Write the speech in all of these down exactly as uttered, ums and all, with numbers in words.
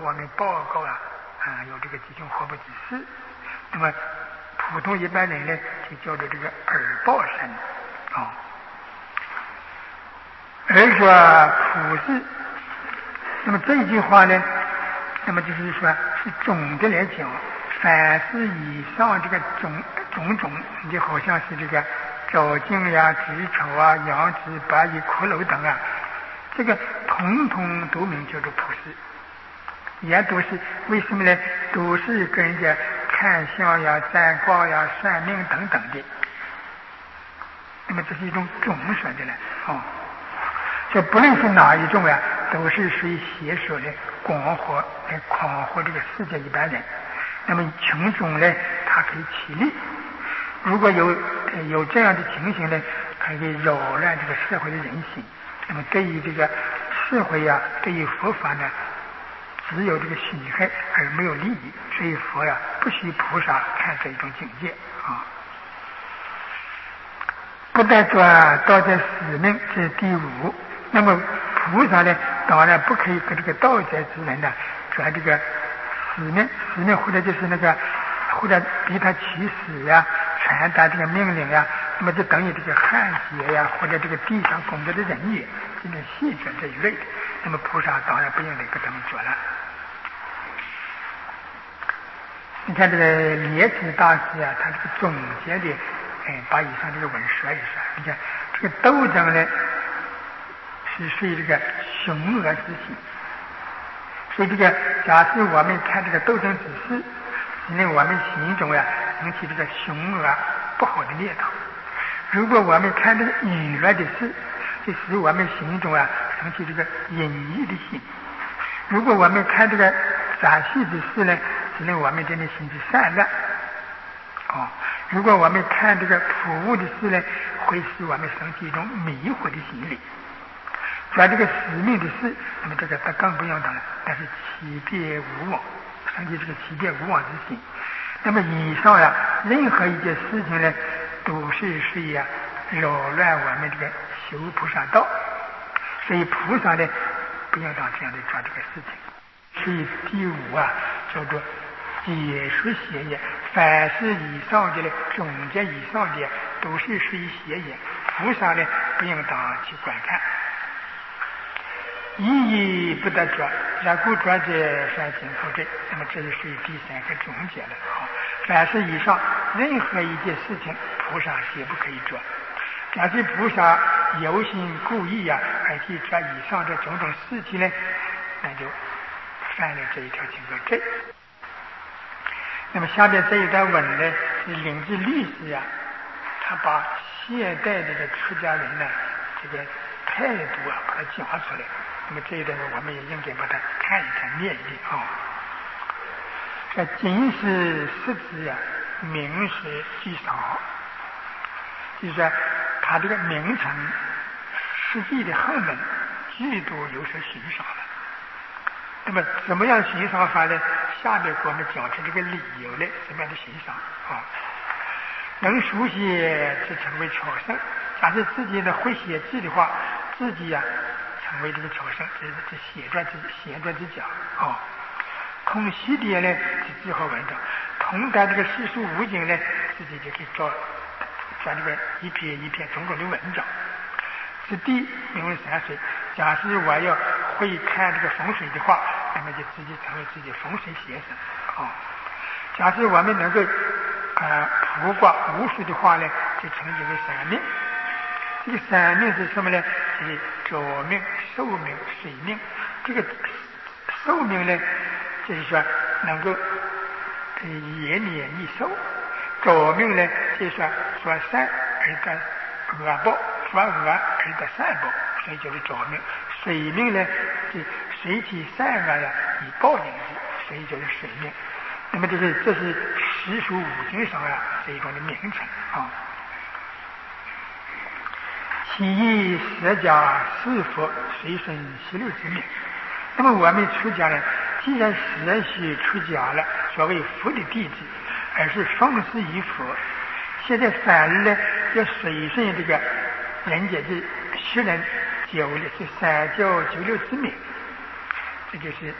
我们报告啊，啊有这个几种活不之事。那么普通一般人呢，就叫做这个耳报身啊。而说普世，那么这一句话呢，那么就是说是总的来讲，凡是以上这个种种种，就好像是这个藻茎呀、紫草啊、杨枝、白蚁、骷髅等啊，这个统统都名叫做普世，也都是为什么呢？都是跟人家看相呀、占卦呀、算命等等的。那么这是一种总说的了啊。这不论是哪一种啊，都是属于邪说的广活来诳惑这个世界一般人。那么群众呢，它可以起立。如果有有这样的情形呢，可以扰乱这个社会的人心。那么对于这个社会呀、啊，对于佛法呢，只有这个损害而没有利益。所以佛呀，不许菩萨看这一种境界啊。不但说道德使命，这是第五。那么菩萨呢，当然不可以跟这个道家之人呢说这个使命，使命或者就是那个或者逼他起誓呀、传达这个命令呀，那么就等于这个汉奸呀，或者这个地上工作的人员，这种细者这一类的。那么菩萨当然不应该跟他们说了。你看这个列子大师啊，他这个总结的，哎，把以上这个文说一说。你看这个斗争呢，是属于这个凶恶之心。所以这个，假使我们看这个斗争之事，因为我们心中呀升起这个凶恶不好的念头；如果我们看这个娱乐的事，就使我们心中啊升起这个隐逸的心；如果我们看这个杂戏之事呢，使令我们真的心是善良。哦，如果我们看这个普物的事呢，会使我们升起一种迷惑的心理。说这个使命的事，那么这个他更不用谈了，但是欺变无妄，升起这个欺变无妄之心。那么以上呀、啊，任何一件事情呢，都是属于啊扰乱我们这个修菩萨道。所以菩萨呢，不要当这样的做这个事情。所以第五啊，叫做解说邪业。凡是以上的呢，总结以上的都是属于邪业。菩萨呢，不应当去观看。一义不得着，然故着者善行后证。那么这是属于第三个总结了。好，凡是以上任何一件事情，菩萨也不可以做。假设菩萨有心故意呀、啊，而去做以上这种种事情呢，那就犯了这一条情恶罪。那么下面这一段文呢，是领智律师呀、啊，他把现代的这出家人呢，这个态度啊，把它讲出来。那么这一段呢，我们也应该把它看一看、念一念啊。这今是识字啊，名实俱少，就是说他这个名称实际的后门句都有所欣赏了。那么怎么样欣赏法呢？下面给我们讲出这个理由来，怎么样的欣赏啊？能书写就成为巧圣，假设自己呢会写字的话，自己呀、啊。成为这个巧圣，这是这写作之写作之讲啊。空虚的呢是字好文章，通达这个世俗无经呢，自己就可以做做这个一篇一篇种种的文章。此地名为山水。假使我要会看这个风水的话，那么就自己成为自己风水先生啊。假使我们能够啊卜卦巫术的话呢，就称之为三命。这个三命是什么呢？就是早命、寿命、水命。这个寿命呢，就是说能够呃延年益寿；早命呢，就是说说善而得恶报，说恶而得善报，所以就是早命。水命呢，是随其善恶呀以报应之，所以就是水命。那么这是这是实属五经上啊这一种的名称啊。其一舍家是佛，随身十六之命。那么我们出家人，既然舍许出家了，所谓佛的弟子，而是奉事于佛，现在反而呢要随顺这个人家的十人九六这三教九六之命，这就是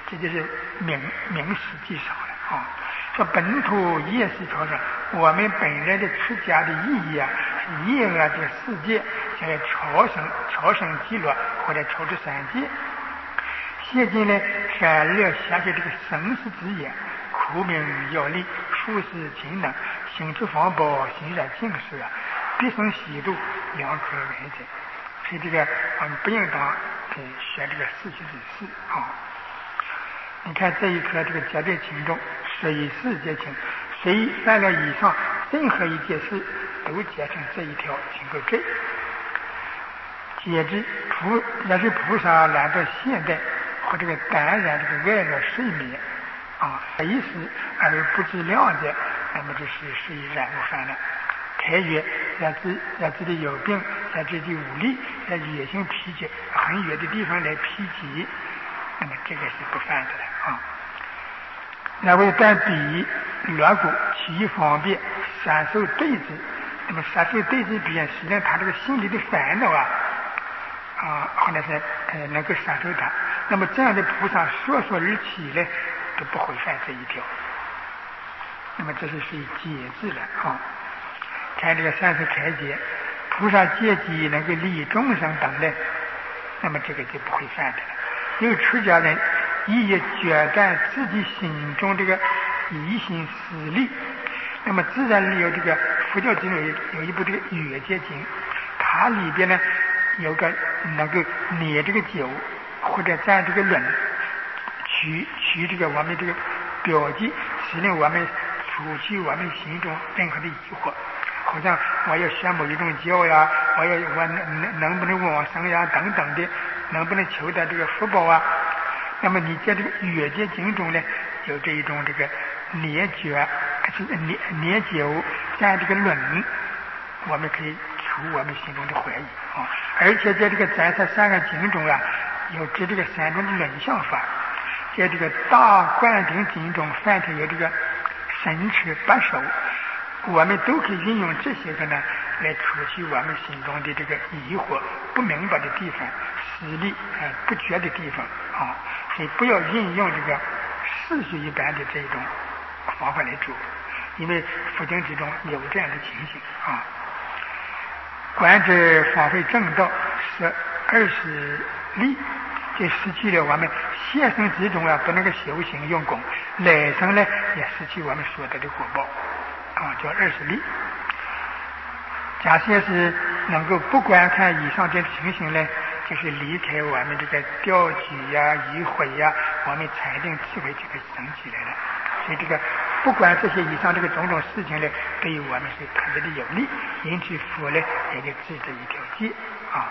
这就是名名实际上了啊。说本土业是说说我们本来的出家的意义啊，是业恶这个世界，现在超生超生极乐或者超出三界。现今呢，善乐下去这个生死之业，苦名要力，处事勤能，行持方宝，行善净事啊，必生喜度，良可为者。所以这个我们不应当呃学这个世俗之事啊。你看这一课这个节对轻重，随事皆轻，谁犯了以上任何一件事，都结成这一条轻垢罪。解之菩也是菩萨懒到现代和这个感染这个外乐睡眠啊，为时而不知量者，那么就是属于染污犯了。开曰：让自让自己有病，让自己无力，在野性脾气很远的地方来脾气，那么这个是不犯的了啊。那为但比锣鼓其方便，闪受对治，那么闪受对治别人，实际上他这个心里的烦恼啊啊，或者是呃能够闪受他，那么这样的菩萨说说而起呢，都不会犯这一条。那么这是属于解制了啊。看这个三十开解，菩萨戒己能够利益众生等呢，那么这个就不会犯的了。有出家人亦也决断自己心中这个疑心私利，那么自然里有这个佛教经有有一部这个越界经，它里边呢有个能够捏这个酒或者蘸这个卵，取取这个我们这个表记，使令我们除去我们心中任何的疑惑。好像我要学某一种教呀，我要我能能不能往生呀等等的，能不能求得这个福报啊？那么你在这个越界经中呢，有这一种这个捏觉，是捏捏酒蘸这个卵，我们可以除我们心中的怀疑啊。而且在这个咱这三个经中啊，有指这个三种的卵相法，在这个大灌顶经中，梵天有这个神持八手。我们都可以运用这些个呢，来除去我们心中的这个疑惑、不明白的地方、私利啊、呃、不觉的地方啊，所以不要运用这个世俗一般的这种方法来做，因为佛经之中有这样的情形啊。观之方费正道是二十力，就失去了我们现生之中啊不能够修行用功，来生呢也失去我们所得的果报。啊，叫二十力。假设是能够不观看以上这情形呢，就是离开我们这个钓举呀、疑毁呀，我们禅定智慧就可以升起来了。所以这个不管这些以上这个种种事情呢，对于我们是特别的有利，因此佛呢也就制这一条戒啊。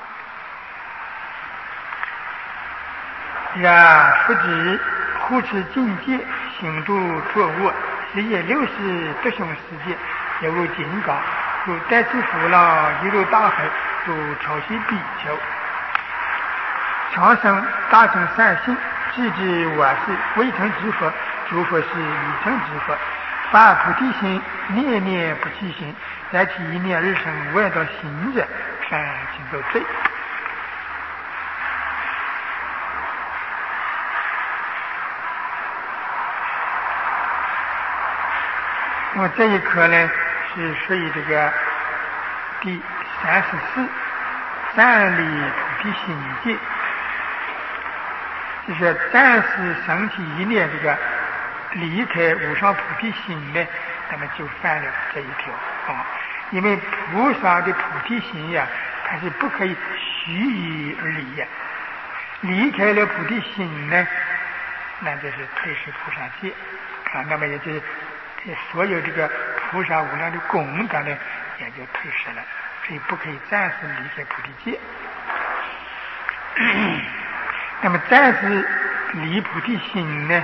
然佛指护持境界，行度作恶。十业六识德雄世界，犹如金刚，如带子虎狼，一如大海，如潮汐比丘。长生大乘善性，智智我是未成之佛，诸佛是已成之佛。发菩提心，念念不弃心，在其一念而生外道行者，善行作罪。那么这一课呢，是属于这个第三十四暂离菩提心戒，就是暂时升起一念这个离开无上菩提心呢，那么就犯了这一条啊。因为菩萨的菩提心呀，它是不可以虚以而离呀。离开了菩提心呢，那就是退失菩萨戒啊。那么也就是所有这个菩萨无量的功德呢，也就退失了，所以不可以暂时离开菩提戒。那么暂时离菩提心呢，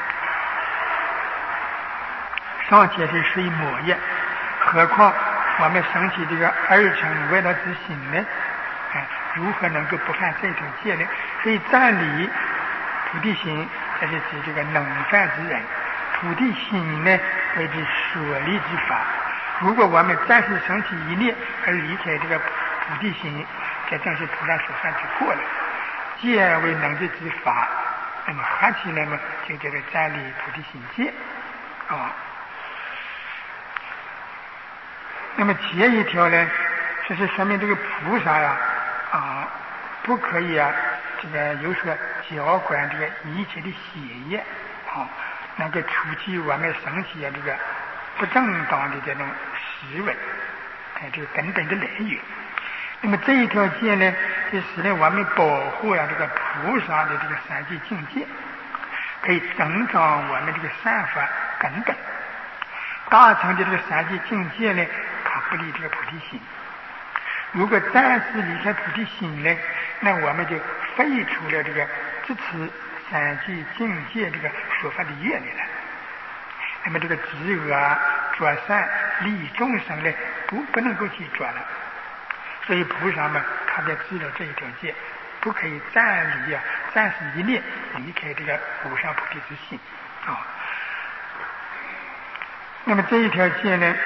尚且是属于魔业，何况我们升起这个二乘外道之心呢？啊，如何能够不犯这种戒呢？所以暂离菩提心，这是指这个能犯之人。菩提心呢，为之所立之法。如果我们暂时升起一念而离开这个菩提心，这正是菩萨所犯之过了。戒为能治之法， 那么合起来嘛，就叫做站立菩提心戒啊。那么戒一条呢，这是说明这个菩萨呀啊，不可以啊，这个有所浇灌这个一切的血液啊，能够除去我们身体啊这个不正当的这种思维，哎，这个根本的来源。那么这一条戒呢，就使得我们保护啊这个菩萨的这个三界境界，可以增长我们这个善法根本。大乘的这个三界境界呢，它不离这个菩提心。如果暂时离开菩提心呢，那我们就废除了这个支持三界境界这个说法的业力了。那么这个知恶啊、作善、利益众生呢，不不能够去做了。所以菩萨们他在知道这一条戒，不可以暂离啊，暂时一念离开这个无上菩提之心啊。那么这一条戒呢，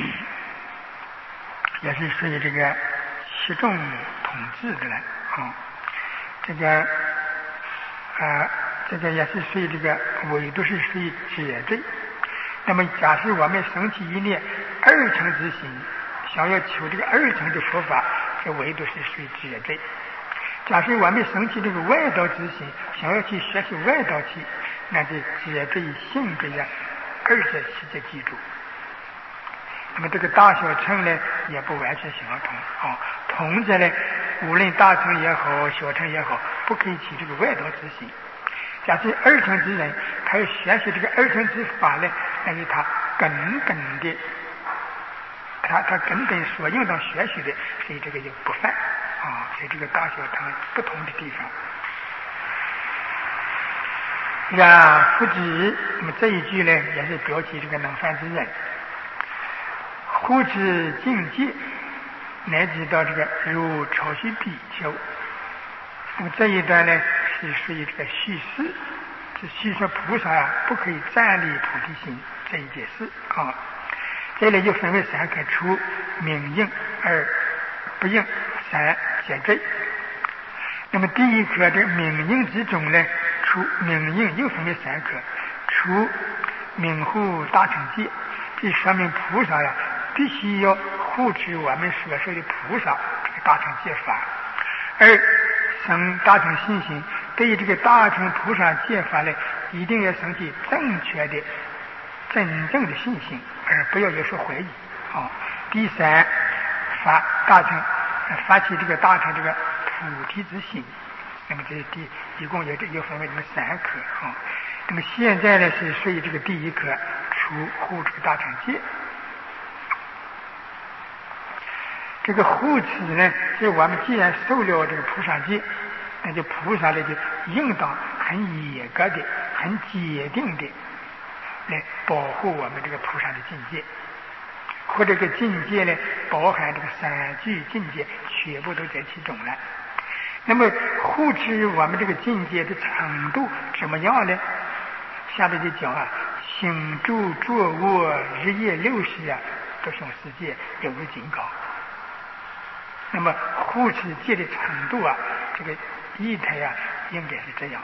也是属于这个七众统治的了啊。这个啊、呃，这个也是属于这个，唯独是属于戒罪。那么假设我们升起一念二乘之心，想要求这个二乘的佛法，这唯独是属于戒罪。假设我们升起这个外道之心，想要去学习外道去，那就戒罪性质呀，二者齐在记住。那么这个大小乘呢，也不完全相同啊。同着呢，无论大乘也好，小乘也好，不可以起这个外道之心。假设二乘之人，他要学习这个二乘之法呢，那是他根本的，他他根本所应当学习的，所以这个就不犯啊。所以这个大小乘不同的地方。呀，复止，那么这一句呢，也是表起这个能犯之人。护持境界，乃至到这个如朝夕比丘。那么这一段呢，是属于这个叙事，是叙说菩萨啊不可以站立菩提心这一件事啊。这里就分为三颗出明应而不应三戒罪。那么第一颗的明应之中呢，出明应又分为三颗，出明护大乘戒，这说明菩萨呀必须要护持我们所说的菩萨这个大乘戒法，而生大乘信心，对于这个大乘菩萨戒法呢，一定要升起正确的、真正的信心，而不要有所怀疑。啊，第三，发大乘，发起这个大乘这个菩提之心。那么这是第一共有有分为这么三颗啊。那么现在呢是属于这个第一颗，出护这个大乘戒。这个护持呢，就是我们既然受了这个菩萨戒，那就菩萨呢就应当很严格的、很坚定的来保护我们这个菩萨的境界，或者这个境界呢包含这个三具境界，全部都在其中了。那么护持我们这个境界的程度怎么样呢？下面就讲啊，行住坐卧日夜六时啊，不生世界有如警告。那么护持戒的程度啊，这个意态啊，应该是这样。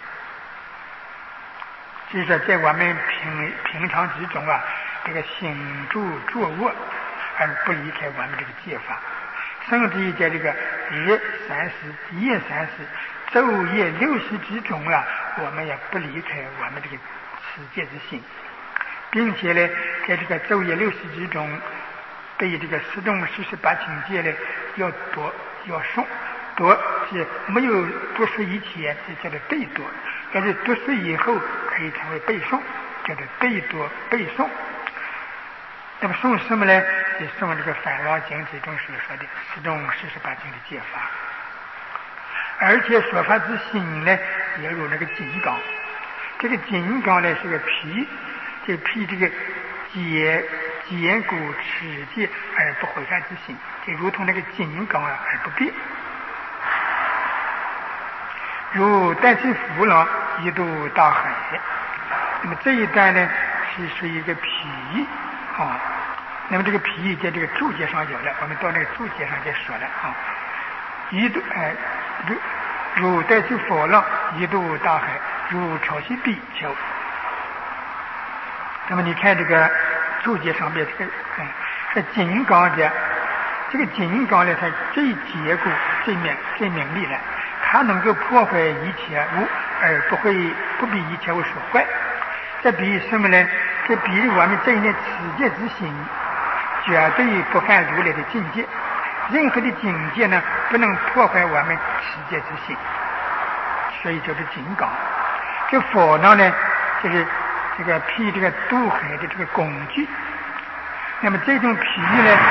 就是说，在我们平平常之中啊，这个行住坐卧，而不离开我们这个戒法，甚至于在这个日三时、夜三时、昼夜六时之中啊，我们也不离开我们这个持戒之心，并且呢，在这个昼夜六时之中，对于这个十种四十八境界呢，要读要诵，读是没有读书以前就叫做对读，但是读书以后可以成为背诵，叫做对读背诵。那么诵什么呢？就诵这个《梵王经》之中所说的十种四十八经的戒法，而且说法之心呢，也如那个金刚。这个金刚呢是个皮，这个皮这个坚坚固持戒而不毁犯之心，就如同那个金刚啊而不变。如带起浮浪一渡大海。那么这一段呢是属于一个皮啊。那么这个皮在这个注解上有了，我们到那个注解上就说了啊。一渡呃如如带起浮浪一渡大海， 如潮汐比丘。那么你看这个注解上面这个，嗯，这金刚的，这个金刚呢，它最坚固、最明、最明利了，它能够破坏一切物，而不会不被一切物所坏。这比喻什么呢？这比喻我们这一念持戒之心，绝对不犯如来的境界。任何的境界呢，不能破坏我们持戒之心，所以就是金刚。这佛呢呢，就是这个譬喻这个渡海的这个工具。那么这种譬喻呢，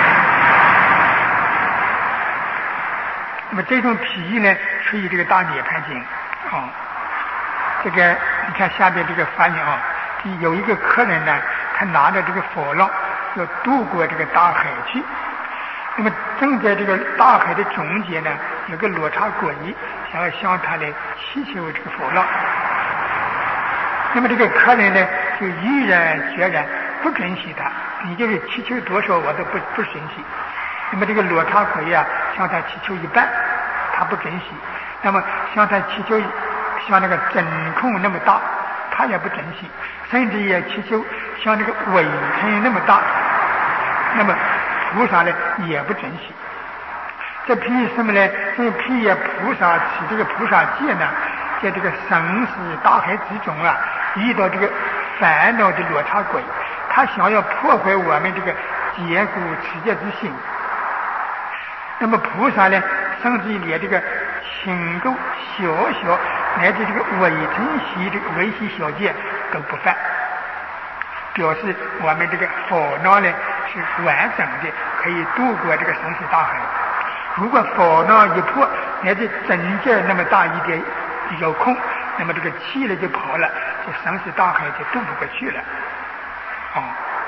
那么这种譬喻呢，属于这个大涅槃经啊。这个你看下边这个翻译啊，有一个客人呢，他拿着这个佛浪要渡过这个大海去。那么正在这个大海的中间呢，有个罗刹鬼想要向他来祈求这个佛浪。那么这个客人呢，就毅然决然不准许他，你就是祈求多少我都不不准许。那么这个罗刹鬼啊，向他祈求一半，他不准许。那么向他祈求像那个真空那么大，他也不准许。甚至也祈求像那个尾尘那么大，那么菩萨呢也不准许。这譬喻什么呢？这譬喻菩萨持这个菩萨戒呢，在这个生死大海之中啊，遇到这个烦恼的罗刹鬼，他想要破坏我们这个坚固持戒之心。那么菩萨呢，甚至连这个轻垢小小乃至这个微尘细这个微细小戒都不犯，表示我们这个佛脑呢是完整的，可以度过这个生死大海。如果佛脑一破，乃至真戒那么大一点有空，那么这个气呢就跑了，这生死大海就渡不过去了。哦，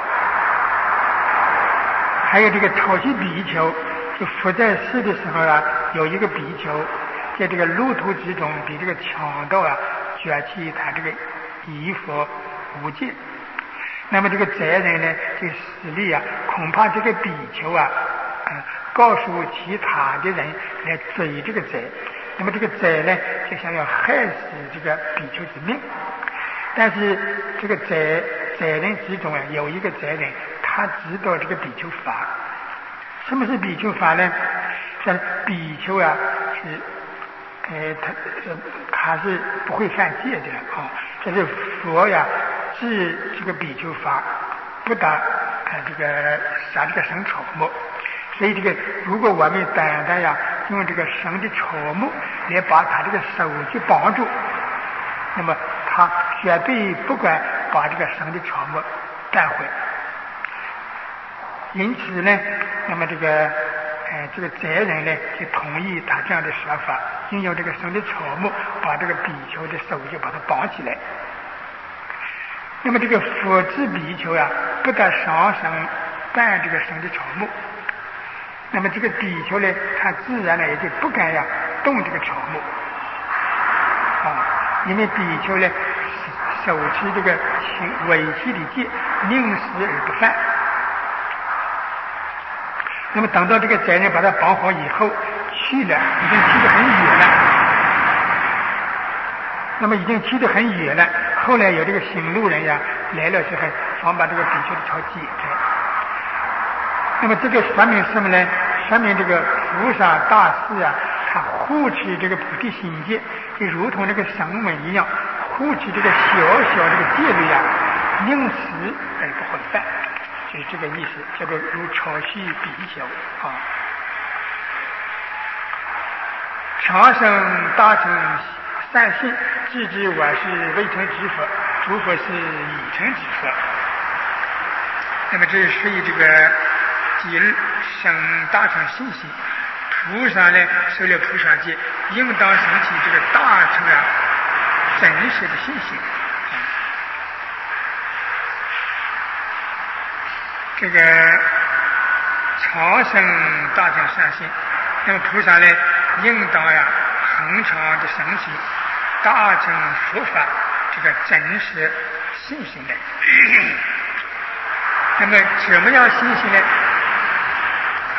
还有这个潮汐比丘，就佛在世的时候啊，有一个比丘在这个路途之中比这个强盗啊卷起他这个衣服无戒。那么这个贼人呢就势力啊，恐怕这个比丘啊、呃、告诉其他的人来追这个贼。那么这个贼呢就想要害死这个比丘之命。但是这个贼贼人之中啊，有一个贼人，他知道这个比丘法。什么是比丘法呢？这比丘啊是呃他他是不会犯戒的啊、哦。这是佛呀治这个比丘法，不打呃这个杀这个生草木。所以这个如果我们单单呀用这个生的草木来把他这个手去绑住，那么他绝对不管把这个生的草木带回。因此呢，那么这个呃这个贼人呢就同意他这样的说法，运用这个生的草木把这个比丘的手就把它绑起来。那么这个佛治比丘啊，不得上身绊这个生的草木。那么这个比丘呢，他自然呢也就不敢呀动这个草木啊，因为比丘呢手持这个轻微细的戒，宁死而不犯。那么等到这个贼人把他绑好以后去了，已经去得很远了。那么已经去得很远了，后来有这个行路人呀来了之后，想把这个比丘的草解开。那么这个说明什么呢？说明这个菩萨大士啊，他护持这个菩提心戒，就如同这个绳门一样，护持这个小小这个戒律啊，宁死而不会犯。就是这个意思，叫做如潮汐比丘啊。长生大乘善信，自知我是未成之佛，诸佛是已成之佛。那么这是属于这个即生大乘信心。菩萨呢受了菩萨戒，应当升起这个大乘啊真实的信心。这个长生大乘善信，那么菩萨呢应当呀恒常的升起大乘佛法这个真实信心来。那么怎么样信心呢？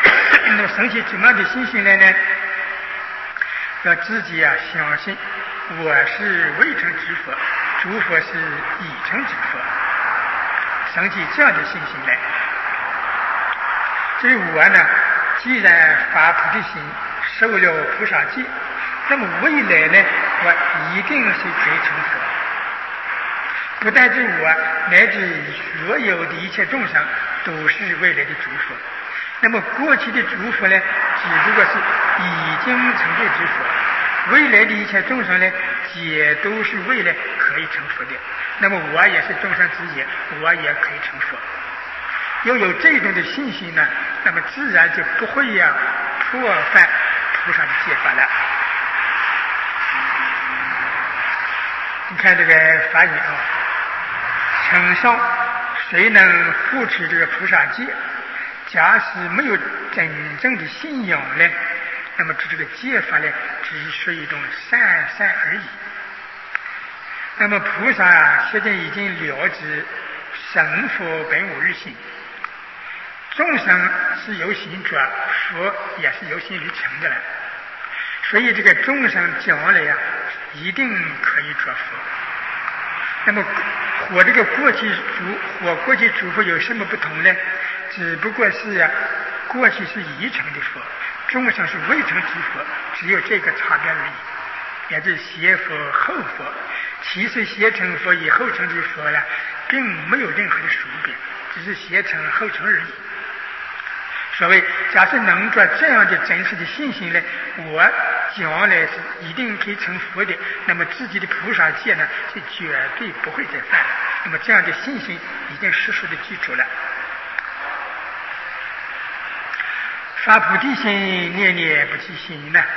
那么升起怎么样的信心来呢？要自己啊相信我是未成之佛，诸佛是已成之佛，生起这样的信心来。所以我呢，既然发菩提心，受了菩萨戒，那么未来呢，我一定是可以成佛。不但是我，乃至所有的一切众生都是未来的诸佛。那么过去的诸佛呢，只不过是已经成就之佛，未来的一切众生呢，也都是未来可以成佛的。那么我也是众生之一，我也可以成佛。要有这种的信心呢，那么自然就不会呀、啊、破犯菩萨的戒法了。你看这个法语啊，承上谁能护持这个菩萨戒？假使没有真正的信仰呢，那么这个戒法呢，只是一种散散而已。那么菩萨啊，现在已经了知神佛本无二心，众生是由心转，佛也是由心而成的了。所以这个众生将来呀、啊，一定可以做佛。那么和这个过去主和过去诸佛有什么不同呢？只不过是呀、啊，过去是已成的佛，众生是未成之佛，只有这个差别而已。也就是邪佛后佛，其实邪成佛与后成的佛呢，并没有任何的殊别，只是邪成后成而已。所谓假设能做这样的真实的信心呢，我将来是一定可以成佛的，那么自己的菩萨戒呢，就绝对不会再犯了。那么这样的信心已经实实的记住了。发菩提心，念念不起心呢？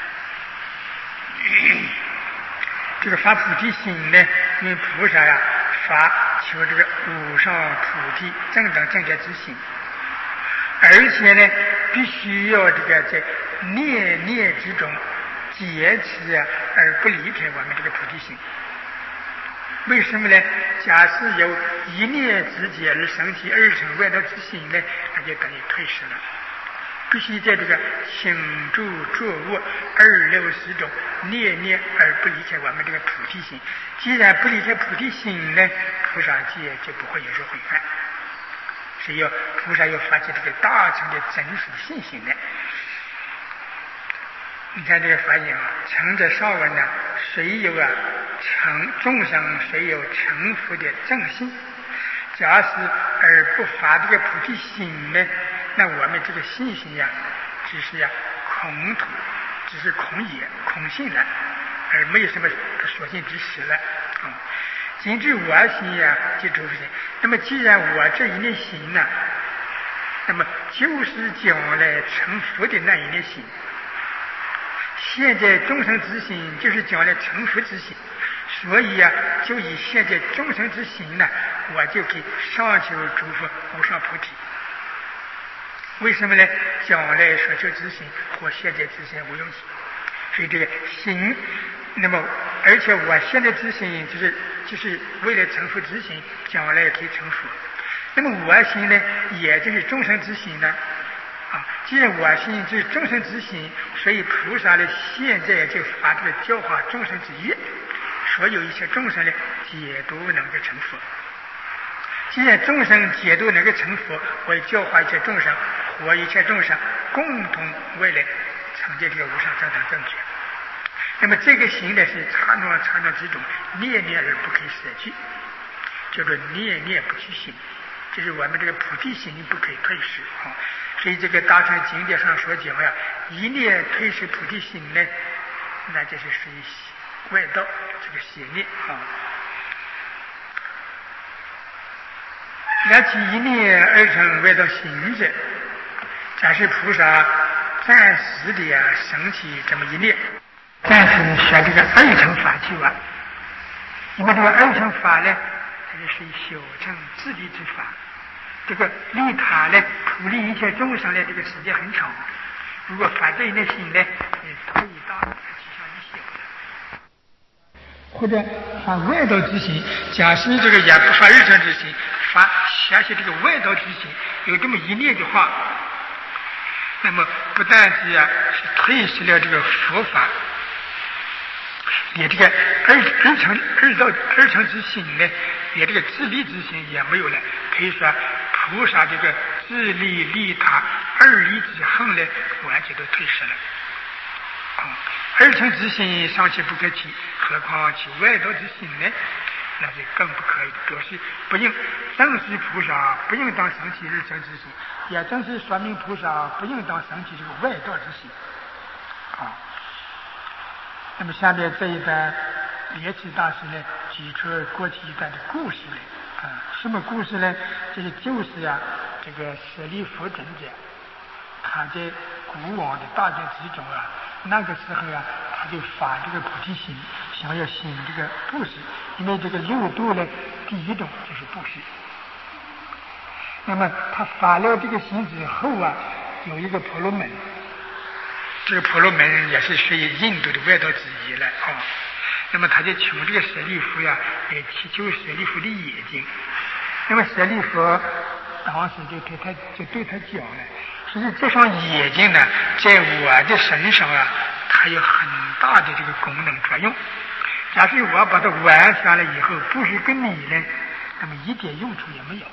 这个发菩提心呢，因为菩萨呀、啊，发求这个无上菩提正等正觉之心。而且呢，必须要这个在念念之中坚持啊，而不离开我们这个菩提心。为什么呢？假使有一念之间而生起二乘外道之心呢，那就等于退失了。必须在这个行住坐卧二六十中念念而不离开我们这个菩提心。既然不离开菩提心呢，菩萨戒就不会有所毁犯。所以要菩萨要发起这个大乘的真实的信心来。你看这个法言啊，成者上文呢，谁有啊成众生谁有成佛的正信？假使而不发这个菩提心呢，那我们这个信心呀，只是呀空土，只是空也空性了，而没有什么所信之实了啊。今至我心呀，就诸佛心。那么既然我这一念心呢，那么就是将来成佛的那一念心。现在众生之心就是将来成佛之心，所以呀、啊，就以现在众生之心呢，我就给上求诸佛无上菩提。为什么呢？将来所求之心和现在之心无有异，所以这个心，那么而且我现在之心就是就是为了成佛之心，将来可以成佛。那么我心呢，也就是众生之心呢。啊，既然我心就是众生之心，所以菩萨呢现在就发这个教化众生之愿，所有一切众生呢皆都能够成佛。既然众生皆都能够成佛，我教化一切众生，和一切众生共同为了成就这个无上正等正觉。那么这个心呢是刹那刹那之中念念而不可以舍去，叫做念念不去心，就是我们这个菩提心不可以退失啊。所以这个大乘经典上所讲呀，一念退失菩提心呢，那就是属于外道这个邪念啊。然其一念而成外道行者，假使菩萨暂时的呀升起这么一念，暂时学这个二乘法去啊。因为这个二乘法呢，它是属于小乘自利之法。这个利他呢，普利一切众生呢，这个时间很长。如果发这一念心呢，也可以大的趋向于小的。或者发外道之心，假使这个也不发二乘之心，发下些这个外道之心，有这么一念的话，那么不但是啊是退失了这个佛法， 连这个二二乘二道二乘之心呢，连这个自利之心也没有了。可以说，菩萨这个自利利他二利之横呢，完全都退失了。啊，二乘之心尚且不可提，何况其外道之心呢？那就更不可以，表示不应正是菩萨不应当生起二乘之心，也正是说明菩萨不应当生起这个外道之心。啊，那么下面这一段莲池大师呢举出过去一段的故事来。啊，什么故事呢？这个就是呀、啊，这个舍利弗尊者，他在古往的大劫之中啊，那个时候啊，他就发这个菩提心，想要行这个布施，因为这个六度呢，第一种就是布施。那么他发了这个心之后啊，有一个婆罗门，这个婆罗门也是属于印度的外道之一了啊。那么他就请这个舍利弗呀，来祈求舍利弗的眼睛。那么舍利弗当时就对他就对他讲了，说是这双眼睛呢，在我的身上啊，它有很大的这个功能作用。假设我把它完善了以后，不是跟你呢，那么一点用处也没有。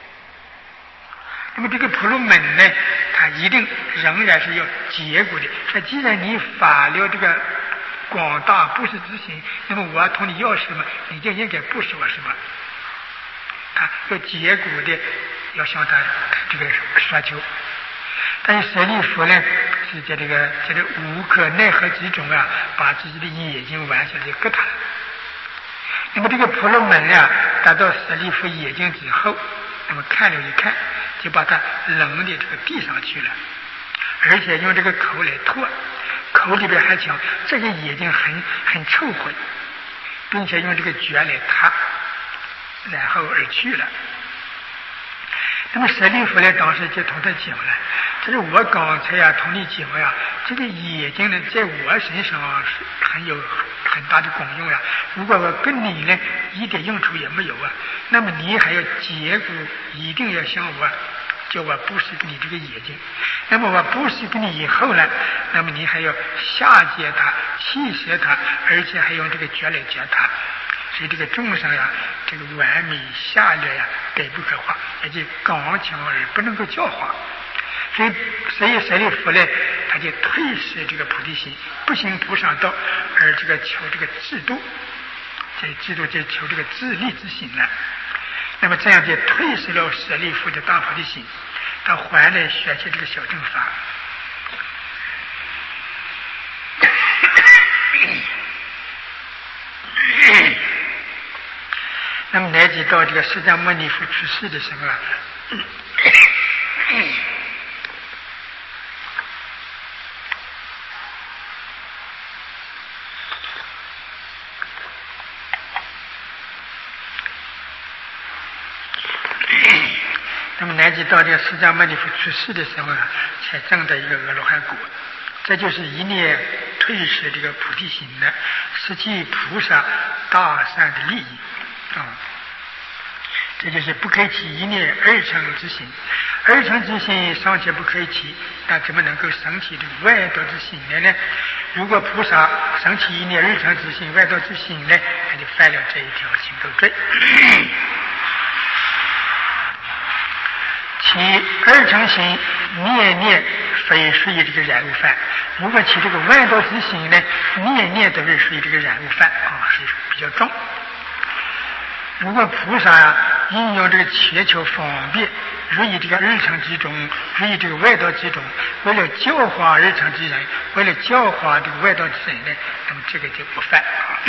那么这个婆罗门呢，他一定仍然是要结果的。那既然你发了这个广大布施之心，那么我同你要什么，你就应该布施我什么。他要结果的，要向他这个索求。但是舍利弗呢，是在这个在这无可奈何之中啊，把自己的眼睛完全的割他。那么这个婆罗门呀、啊，达到舍利弗眼睛之后，那么看了一看，就把他扔到这个地上去了，而且用这个口来唾，口里边还讲这个眼睛很很臭秽，并且用这个脚来踏，然后而去了。那么舍利弗呢，当时就同他讲了，这是我刚才呀同你讲呀，这个眼睛呢，在我身上很有很大的功用呀。如果我跟你呢一点用处也没有啊，那么你还要结果一定要向我，叫我布施给你这个眼睛。那么我布施给你以后呢，那么你还要下界它、弃舍它，而且还用这个脚来脚它。所以这个众生呀，这个完美下劣呀，概不可化，而且刚强而不能够教化。所以，所以舍利弗呢，他就退失这个菩提心，不行菩萨道，而这个求这个制度，在制度在求这个自利之心呢。那么这样就退失了舍利弗的大菩提心，他还来学习这个小乘法。那么乃至到这个释迦牟尼佛去世的时候啊，那么乃至到这个释迦牟尼佛去世的时候啊，才证得一个阿罗汉果。这就是一念退失这个菩提心的，失去菩萨大善的利益啊、嗯！这就是不可以起一念二乘之心，二乘之心尚且不可以起，那怎么能够生起这个外道之心来呢？如果菩萨生起一念二乘之心、外道之心呢，他就犯了这一条行斗罪。其二乘心念念非属于这个染污犯，如果起这个外道之心呢，念念都是属于这个染污犯啊，是比较重。如果菩萨啊应用这个切求方便，入于这个二乘之中，入于这个外道之中，为了教化二乘之人，为了教化这个外道之人呢，那么这个就不犯。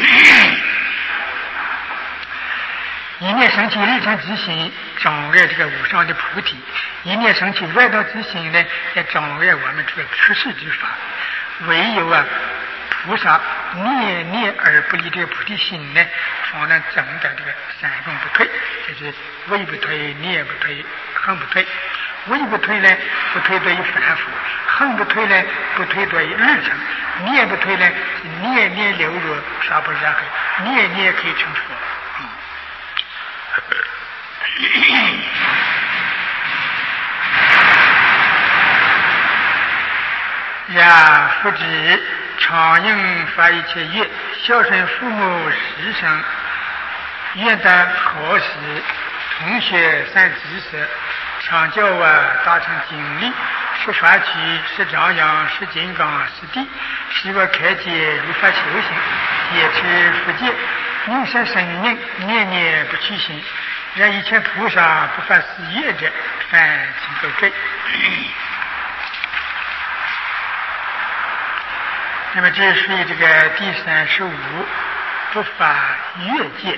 一念生起二乘之心，障碍这个无上的菩提；一念生起外道之心呢，也障碍我们这个出世之法。唯有啊，菩萨念念而不离这个菩提心呢，方能证得这个三众不退，就是位不退、念不退、恨不退。位不退呢，不退对于凡夫；恨不退呢，不退对于二乘；念不退呢，是念念流入杀不染黑，念念可以成佛。然复知常应发一切愿，孝顺父母师生，愿得合时，同学善知识，常教啊大成经历，是传曲，是张扬，是金刚，是地，是我开解如法修行，解持佛戒，宁善生命，念念不去心，让一切菩萨不犯是业者，犯请受罪。那么这属于这个第三十五不法越界。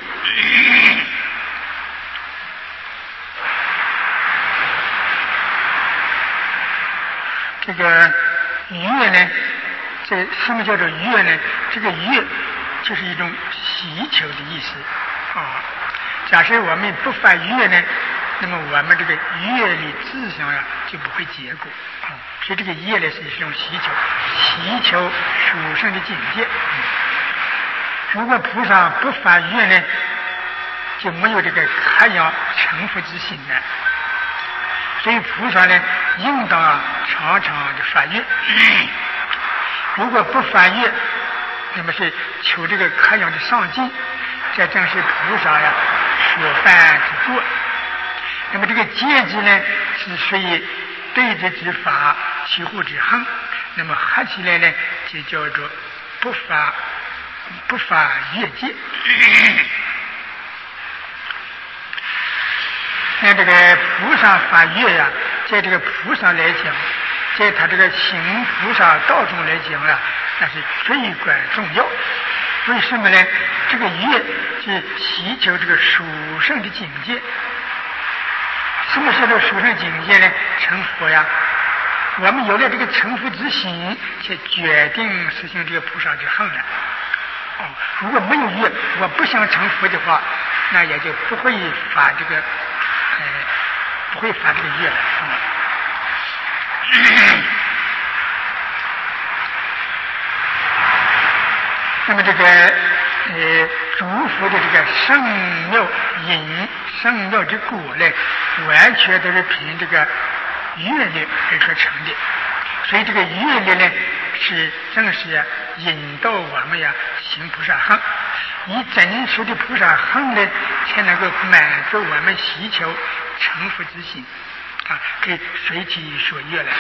这个越呢，这什么叫做越呢？这个越就是一种祈求的意思啊。假设我们不发越呢，那么我们这个业力志向呀就不会结果啊。所以这个业呢是一种祈求，祈求殊胜的境界。如果菩萨不发愿呢，就没有这个渴仰成佛之心了。所以菩萨呢，应当常常的发愿。如果不发愿，那么是求这个渴仰的上进，这正是菩萨呀所犯之过。那么这个戒之呢，是属于对治之法，起护之行。那么合起来呢，就叫做不发不发越界。那这个菩萨发越呀，在这个菩萨来讲，在他这个行菩萨道中来讲啊，那是最关重要。为什么呢？这个越是祈求这个殊胜的境界。什么叫做殊胜境界呢？成佛呀！我们有了这个成佛之心，才决定实行这个菩萨之行了。哦，如果没有愿，我不想成佛的话，那也就不会发这个，呃，不会发这个愿了。嗯、那么这个呃，诸佛的这个圣妙因、圣妙之果呢，完全都是凭这个愿力而所成的。所以这个愿力呢，是正是引导我们呀行菩萨行，以真实的菩萨行呢，才能够满足我们祈求成佛之心啊，可以随其所愿了。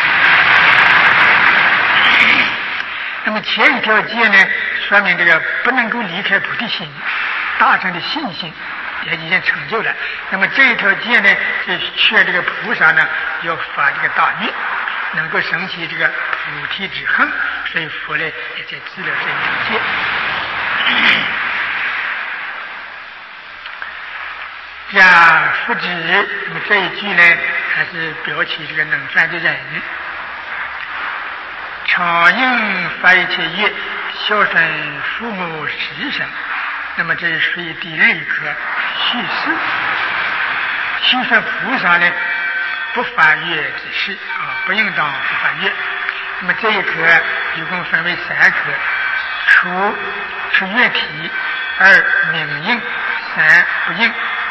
那么前一条戒呢，说明这个不能够离开菩提心，大乘的信心也已经成就了。那么这一条戒呢，是劝这个菩萨呢要发这个大愿，能够升起这个菩提之行，所以佛呢也在治疗这一条戒。呀，佛指，那么这一句呢，还是表起这个能犯的人。常应发一切愿，孝顺父母师生。那么这是属于第二课叙事。叙说菩萨呢不发愿之事啊，不应当不发愿。那么这一课一共分为三课：初是愿体，二明应，三不应。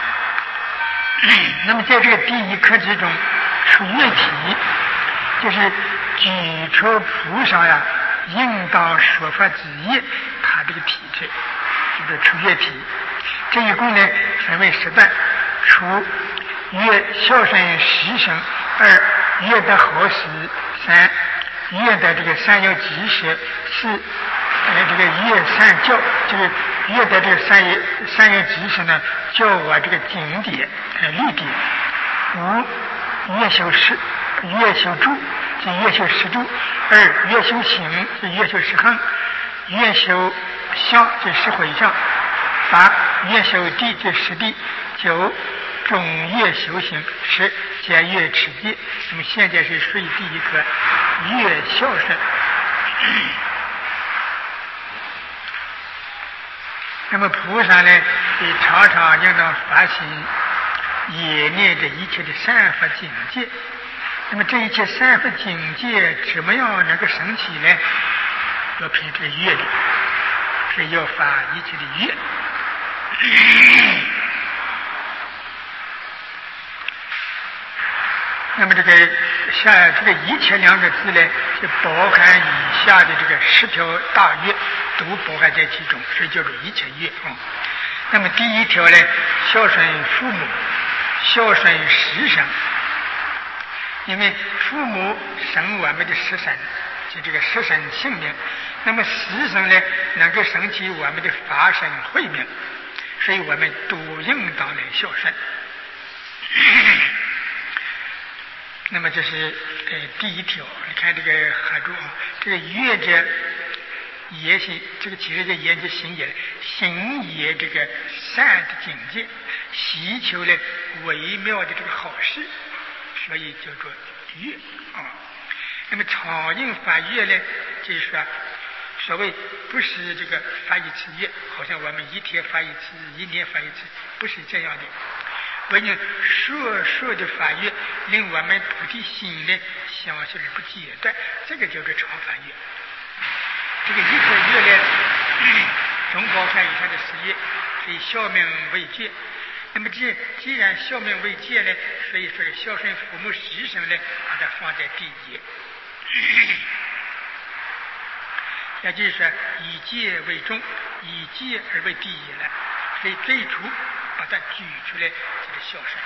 那么在这个第一课之中，出愿体就是举出菩萨呀应当说法之业，他这个体质就是出愿体。这一共呢分为十段：初愿孝顺师生，二愿得好事，三愿得这个善要及时，四呃这个愿善教，就是愿得这个善业善要及时呢，教我这个经典呃律典。五愿修持，愿修住是愿修十住；二愿修行是愿修十行；愿修相这十回向；八愿修地这十地；九中愿修行；十节愿持戒。那么现在是属于第一课愿孝顺。那么菩萨呢，也常常应当发心演练这一切的善法境界。那么这一切善法境界怎么样能够升起呢？要凭这个愿力，是要发一切的愿。那么这个下这个一切两个字呢，就包含以下的这个十条大愿，都包含在其中，所以叫做一切愿啊。那么第一条呢，孝顺父母，孝顺师生，因为父母生我们的师生，就这个师生性命，那么师生呢，能够生起我们的法身慧命，所以我们都应当来孝顺。那么这是呃第一条，你看这个合注啊，这个乐者也行，这个其实就言之行也，行也这个善的境界，习求了微妙的这个好事，所以叫做乐啊。那么常应发乐呢，就是说所谓不是这个发一次乐，好像我们一天发一次，一年发一次，不是这样的。为人说说的法乐，令我们菩提心呢相续而不间断，这个叫做常法乐。这个一颗乐呢，总包含以上的十乐，所以孝命为戒。那么既既然孝命为戒呢，所以说孝顺父母师生呢，把它放在第一。也就是说，以戒为重，以戒而为第一了。所以最初把它举出来，就是孝顺。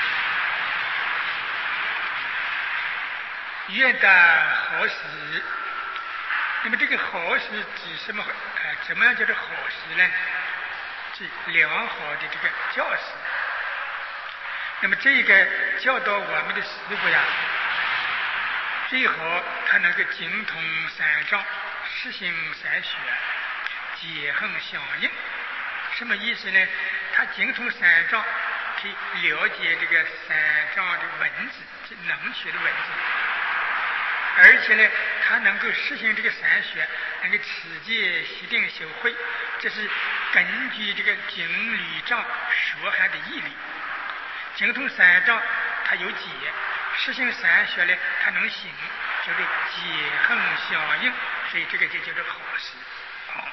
愿得好时，那么这个好时指什么？呃，怎么样叫做好时呢？是良好的这个教师。那么这个教导我们的师傅呀，最好他能够精通三藏，实行三学，结横相应。什么意思呢？他精通三藏，可以了解这个三藏的文字，这能学的文字，而且呢，他能够实行这个三学，能够持戒、习定、修慧，这是根据这个经律藏所含的义理。精通三藏，他有解；实行三学呢，他能行，叫做结横相应，所以这个就叫做好事。好。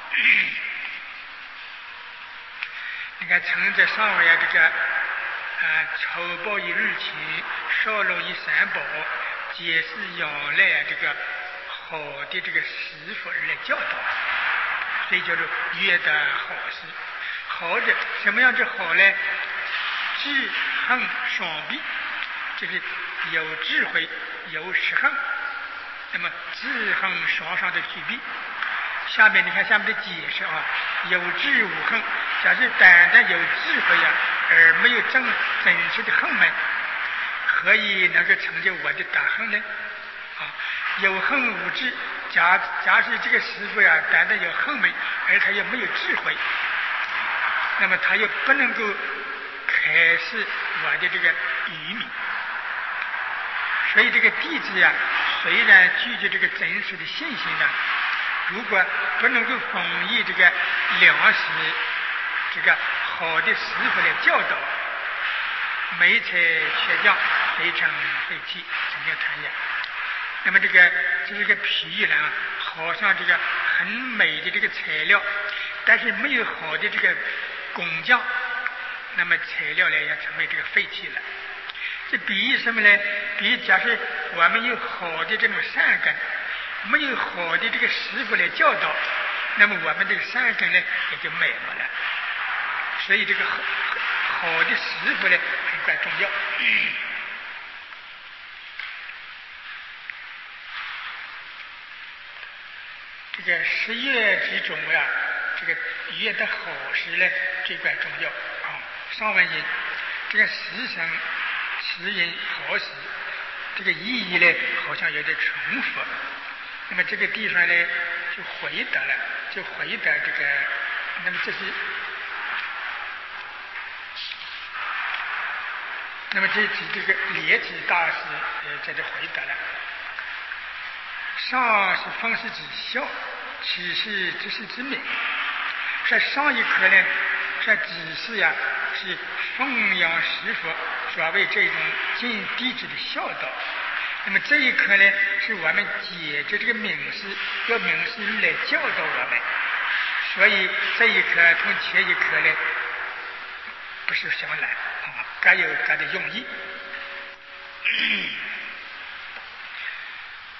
你看，承着上位啊，这个啊，丑报一日勤，少龙一三宝，皆是仰赖啊这个好的这个师傅而来教导，所以叫做约得好事。好的，什么样子好呢？智横双臂，就是有智慧，有识横。那么智横双双的具备。下面你看下面的解释啊，有智无横。假设单单有智慧呀，而没有真真实的横门，何以能够成就我的大横呢？啊，有横无智，假假使这个师傅呀，单单有横门，而他又没有智慧，那么他又不能够开示我的这个愚迷。所以这个弟子呀，虽然具有这个真实的信心呢，如果不能够奉依这个良师，这个好的师傅来教导，美才缺将，非常废弃，成就团圆。那么这个这是个譬喻呢，好像这个很美的这个材料，但是没有好的这个工匠，那么材料呢也成为这个废弃了。这比喻什么呢？比喻假设我们有好的这种善根，没有好的这个师傅来教导，那么我们这个善根呢也就没有了。所以这个好好的师傅呢很关重要。这个十月之中呀，这个月的好时呢最关重要啊。上文音这个时辰、时音、好时，这个意义呢好像有点重复。那么这个地方呢就回答了，就回答这个，那么这是。那么这指这个列指大师呃在这回答了。上是方士之孝，启是知识之名。说上一课呢，说指示呀是奉养师傅所谓这种尽弟子的孝道。那么这一课呢，是我们解着这个名师，要名师来教导我们。所以这一课同前一课呢不是相拦啊，各有各的用意。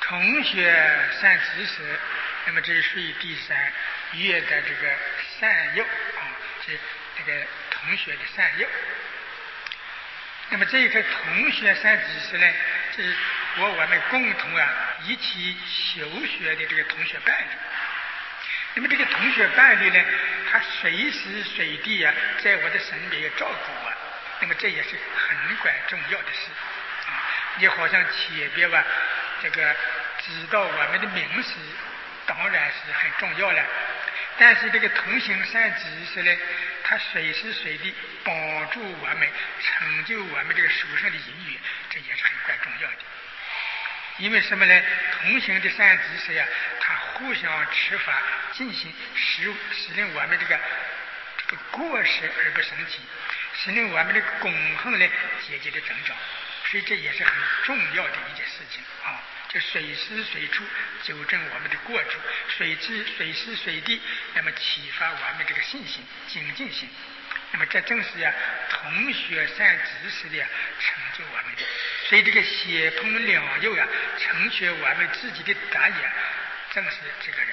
同学善知识，那么这是属于第三乐的这个善诱啊，是这个同学的善诱。那么这一个同学善知识呢，这是我我们共同啊一起修学的这个同学伴侣。那么这个同学伴侣呢，他随时随地啊在我的身边照顾我，那么这也是很管重要的事啊。你好像前边吧，这个知道我们的名字当然是很重要了，但是这个同行善知识呢，他随时随地帮助我们成就我们这个书上的因缘，这也是很关重要的。因为什么呢？同行的善知识呀，他互相持法进行，使使令我们这个这个过失而不生气，使令我们的功恨呢节节的增长，所以这也是很重要的一件事情啊。就随时随处纠正我们的过处，随时随时随地那么启发我们这个信心精进心，那么这正是呀同学善知识的呀成就我们的。所以这个协同两诱呀，成全我们自己的德也，正是这个人。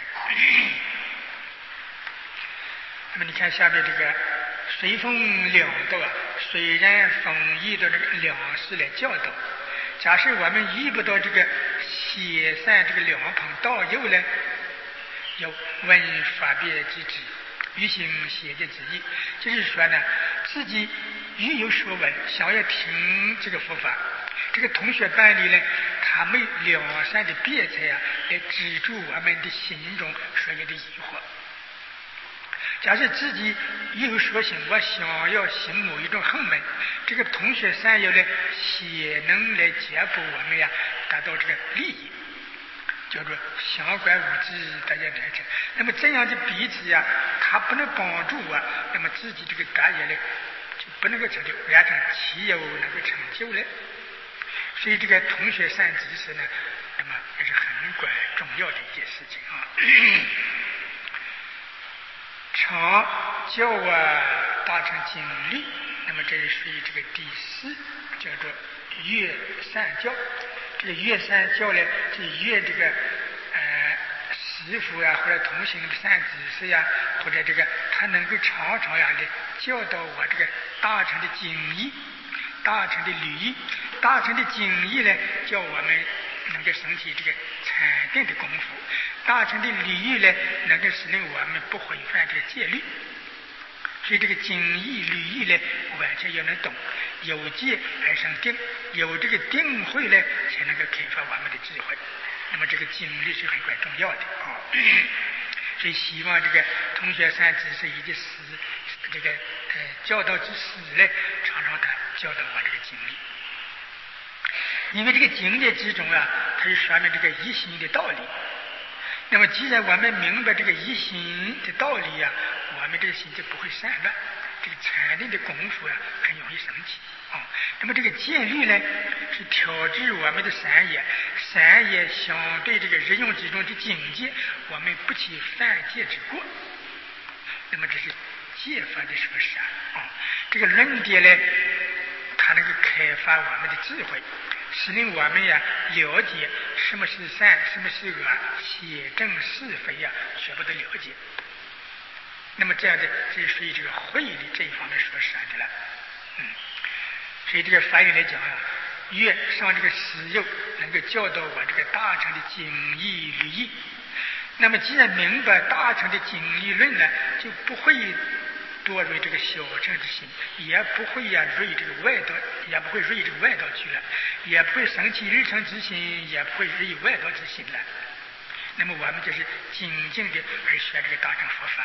那么你看下面这个随风两道啊，虽然风遇到这个两事来教导。假设我们遇不到这个协善这个两旁道友呢，要问法别之旨，于行协的旨意，就是说呢，自己欲有所闻，想要听这个佛法，这个同学伴侣呢，他没两善的辩才啊，来止住我们的心中所有的疑惑。假设自己有所行，我想要行某一种行门，这个同学善友呢，也能来结补我们呀，达到这个利益，叫做相关无知，大家来成。那么这样的彼此呀，他不能帮助我，那么自己这个德业呢，就不能够成就，完成其有能够成就呢。所以这个同学善知识呢，那么也是很关重要的一件事情啊。常教我大乘经律，那么这是属于这个第四，叫做乐善教。这个乐善教呢，这乐这个呃师傅呀，或者同行的善知识呀，或者这个他能够常常呀的教导我这个大乘的经义、大乘的律义。大乘的经义呢，叫我们能够升起这个禅定的功夫。大乘的律义呢，能够使令我们不违反这个戒律。所以这个经义律义呢，完全要能懂，有戒而生定，有这个定慧呢，才能够开发我们的智慧。那么这个经律是很关重要的啊。所以希望这个同学善知识以及师这个呃教导之师呢，常常的教导我这个经律。因为这个经律之中啊，它是说明这个一心的道理。那么既然我们明白这个一心的道理呀、啊，我们这个心就不会散乱，这个禅定的功夫呀、啊，很容易升起啊。那么这个戒律呢，是调制我们的三业，三业相对这个日用之中的境界，我们不起犯戒之过。那么这是戒法的说啥啊？这个论点呢，它能够开发我们的智慧，使令我们呀了解什么是善，什么是恶，邪正是非呀，全部都了解。那么这样的，这是属于这个慧的这一方面说善的了。嗯，所以这个梵语来讲啊，越上这个师友能够教导我这个大乘的经义律义。那么既然明白大乘的经义论呢，就不会堕入这个小乘之心，也不会呀入这个外道，也不会入这个外道去了，也不会生起日乘之心，也不会入外道之心了。那么我们就是精进的而学这个大乘佛法，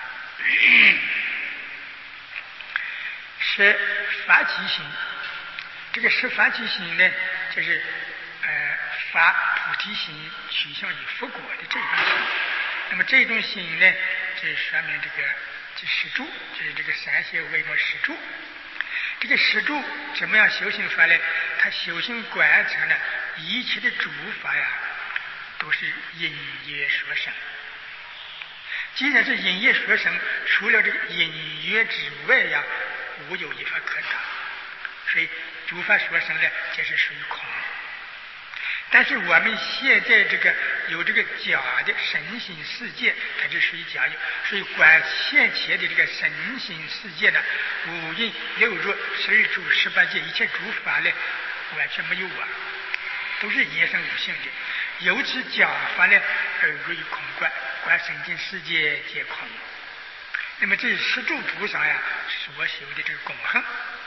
是发起心。这个是发起心呢，就是呃发菩提心，趋向于佛果的这种心。那么这种心呢，就是说明这个这十住，就是这个三协为着十住。这个十住怎么样修行法呢？他修行观察呢，一切的诸法呀，都是因缘所生。既然是因缘所生，除了这个因缘之外呀，无有一法可得。所以诸法所生呢，这是属于空。 但是我们现在这个有这个假的神性世界，它是属于假有，所以管现前的这个神性世界呢，五蕴六入十二处十八界一切诸法呢，完全没有啊，都是言生无性的。由此假法呢，而入于空观，观神经世界皆空。那么这十住菩萨呀，所修的这个共行。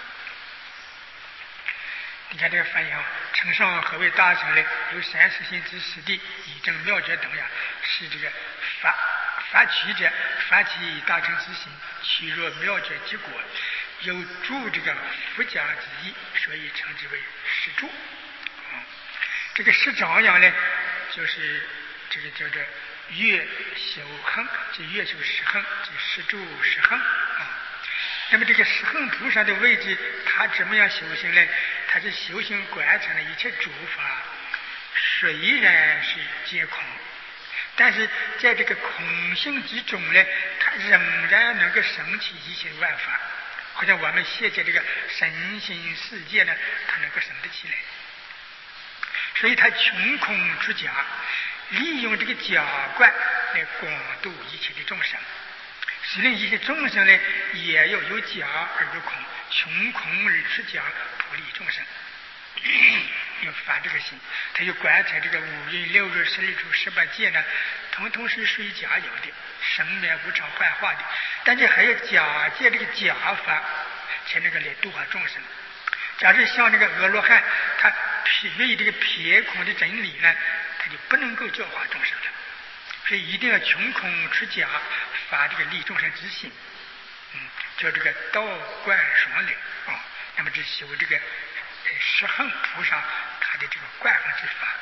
你看这个翻译啊，承上何为大乘呢？有三十心之实地，以证妙觉等呀，是这个发发起者发起大乘之心，取若妙觉之果，有助这个佛家之意，所以称之为十住。啊，这个十长样呢，就是这个叫做月修行，这月修十行，这十住十行啊。那么这个十行菩萨的位置，他怎么样修行呢？他是修行观察的一切诸法，虽然是皆空，但是在这个空性之中呢，他仍然能够生起一切万法，好像我们现在这个神性世界呢，他能够生得起来。所以他穷空出假，利用这个假观来广度一切的众生，使令一切众生呢也要有假而有空，穷空而出假，普利众生。要发这个心，他就观察这个五蕴六入十二处十八界呢，统统是属于假有的，生灭无常幻化的，但是还要假借这个假法，才能够来度化众生。假如像这个阿罗汉，他没有这个偏空的真理呢，他就不能够教化众生了。所以一定要穷空出假，发这个利众生之心，嗯，叫这个道观双流啊。那么这修这个十行菩萨他的这个观行之法，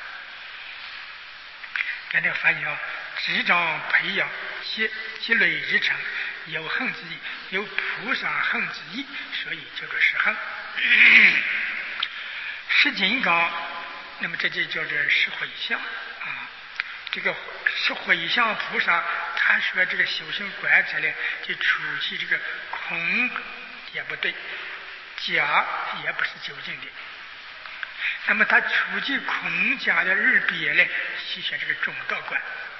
看这个翻译啊，执掌培养积积累日成，有行之意，有菩萨行之意，所以叫做十行。十金刚，那么这就叫做十回向啊。这个十回向菩萨，他说这个修行观察呢，就除去这个空也不对，假也不是究竟的。那么他除去空假的二别呢，实现这个中道观